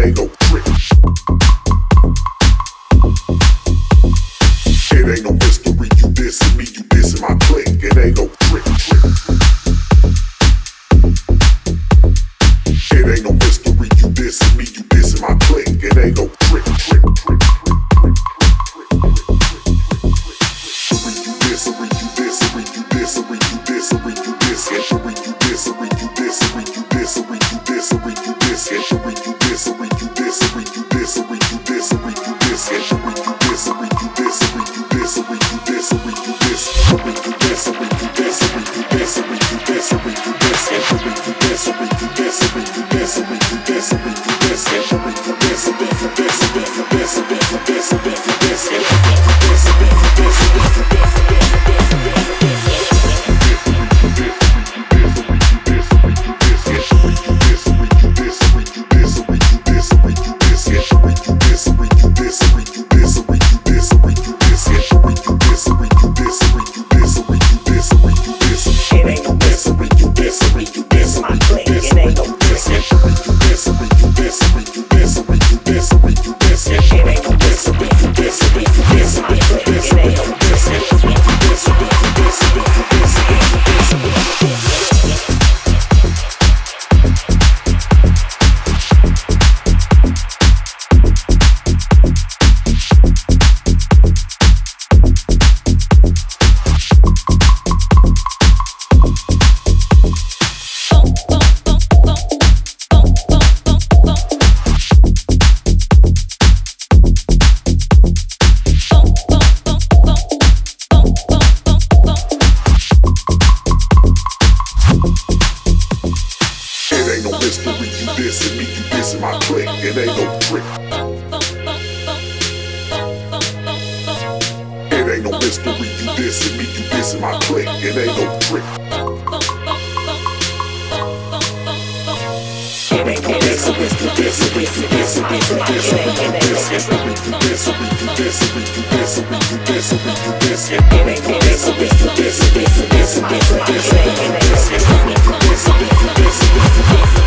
ain't no trick. It ain't no mystery, you dissing me, you dissing my clique. It ain't no trick. It ain't no mystery, you dissing me, you dissing my clique. It ain't no trick. It ain't no trick. It ain't no mystery, you dissing me, you dissing my clique. It ain't no trick. It ain't no mystery, you dissing me, you dissing my clique. It ain't no mystery, you dissing me, you dissing me, you dissing me, you dissing me, you dissing me. It ain't no mystery, you dissing me, you dissing me, you dissing me, you dissing me, you dissing me, you dissing me, you dissing me.